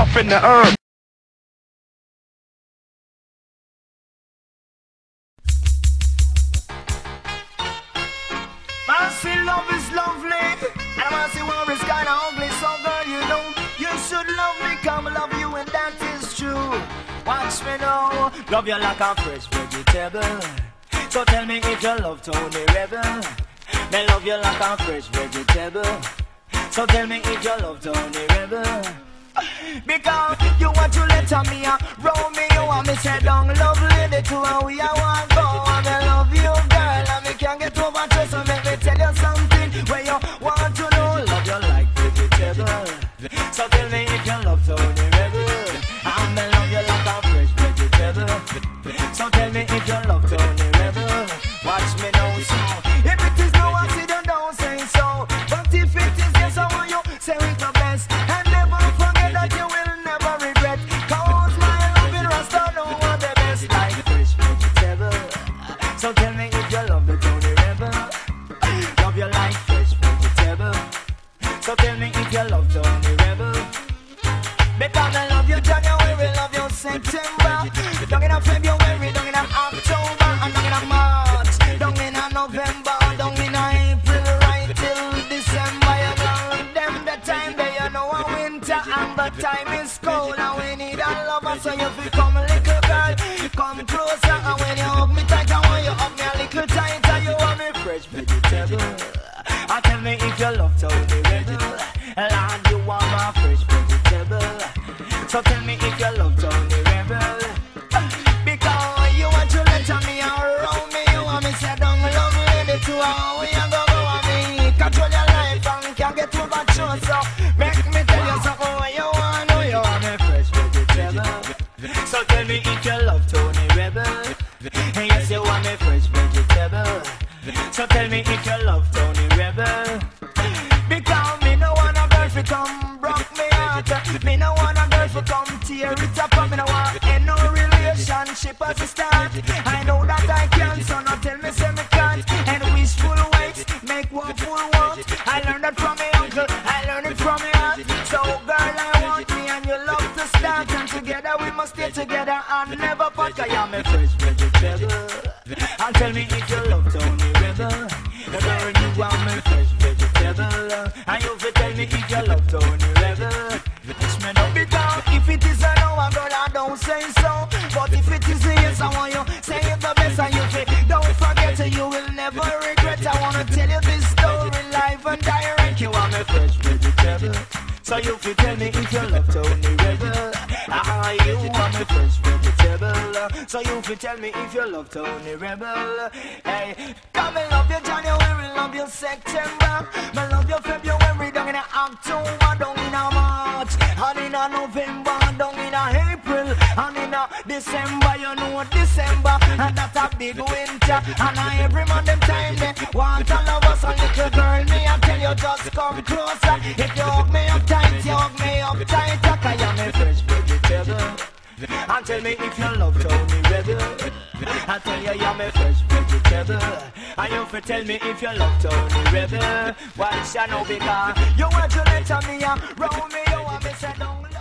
up in the herb. I see love is lovely, and I see war is kinda ugly. So girl, you know you should love me, come love you, and that is true. Watch me now, love you like a fresh vegetable. So tell me if you love Tony Rebel. Me love you like a fresh vegetable. So tell me if you love Tony Rebel. Because you want to let me Romeo and me say down love lady to and we are one go. And I love you girl and me can't get over to. So make me tell you something where you want to know. Love you like vegetable. So tell me if you love Tony Rebel. And me love you like a fresh vegetable. So tell me if you love Tony Rebel. Watch me now so. If it is no accident don't say so. But if it is yes I want you say it the best. And never forget that you will never regret. Cause my loving Rasta know what the best like fresh vegetable. So tell me if you love the Tony Rebel. Love you like fresh vegetable. So tell me if you love Tony Rebel. Because I love you January, love you September. Down in a February, down in a October, and down in a March, down in a November, down in a April, right till December. You know them the time they you know a winter and the time is cold and we need a lover. So you feel come little girl, come closer and when you hug me tight, I want you hug me a little tighter. You want me fresh vegetable. I tell me if you love Tony Rebel, Lord you want my fresh vegetable. So tell me if you love Tony Rebel. Because you want to let me around me. You want me say down love lady to how we go over me. Control your life and can't get over true. So make me tell you something what you want. Oh, you want me fresh vegetable. So tell me if you love Tony Rebel. Yes, you want me fresh vegetable. So tell me if you love Tony Rebel. Because me no want a girl to come broke me heart. Me no want a girl to come tear it up. Me no want no relationship as a start. I know that I can, so now tell me say me can't. And wishful waits make one full want. I learned that from my uncle, I learned it from my aunt. So girl I want me and you love to start. And together we must stay together and never part. Cause you're my fresh vegetable. And tell me if you love Tony Rebel. Girl you want me fresh vegetable. And you fi tell me if you love Tony Rebel. It's me no because if it is a no, a girl I don't say so. But if it is a yes, I want you say it the best. And you fi don't forget, you will never regret. I wanna tell you this story live and direct. You want me fresh vegetable. So you fi tell me if you love Tony Rebel. Ah, you want me fresh vegetable. So you fi tell me if you love Tony Rebel. Hey, come and love you January, love you September. Me love you February, down in October, down in March, and in November, down in April, and in December. You know December, and that's a big winter. And every man them time they want to love us. A little girl, me I tell you just come closer. If you hug me up tight, you hug me up tighter. Cause you're me fresh vegetable. And tell me if you love Tony Rebel. I tell you you're my fresh vegetable. And you fi tell me if you love Tony Rebel. Why shall know because you want to let me round me, you want me say down.